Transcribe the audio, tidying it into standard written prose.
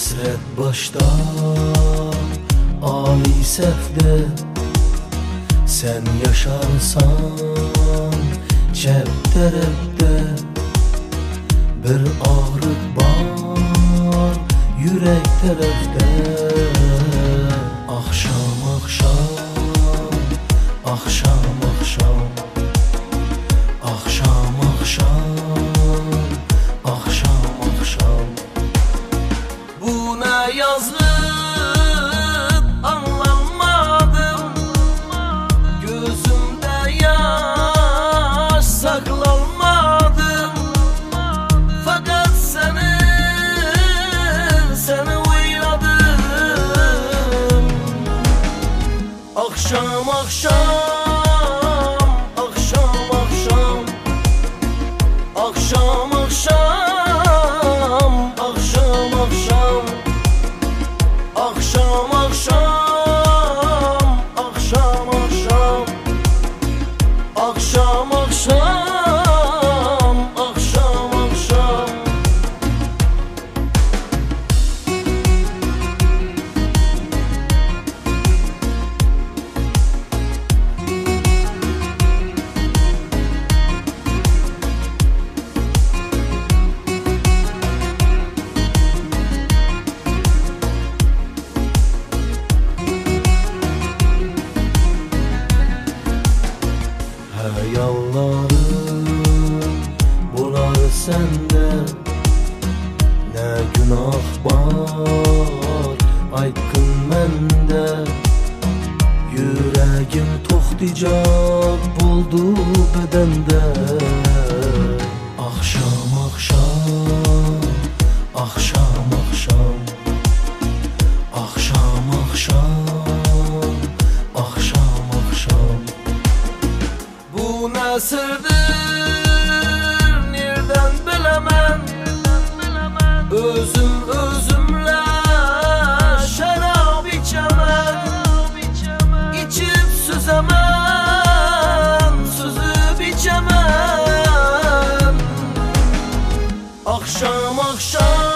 Hasret başta Ali sefde, sen yaşarsan cep tarafta. Bir ağrık var yürek tarafta. Akşam akşam, akşam akşam, akşam akşam, akşam akşam. Bu ne yazlık anlamadım, gözümde yaş saklanmadım. Fakat seni uyladım. Akşam akşam, akşam akşam, akşam akşam, akşam akşam, akşam akşam, akşam akşam, akşam akşam, akşam akşam. Hayallarım bular sende, ne günah var aytqın mende. Yüreğim toxtayacak buldu bedende. Akşam akşam, akşam akşam, akşam akşam, akşam akşam. Bu ne sırdır, nereden bilemem. Özüm özümle şarap içemem. İçip süzemem, süzüp içemem. Akşam akşam,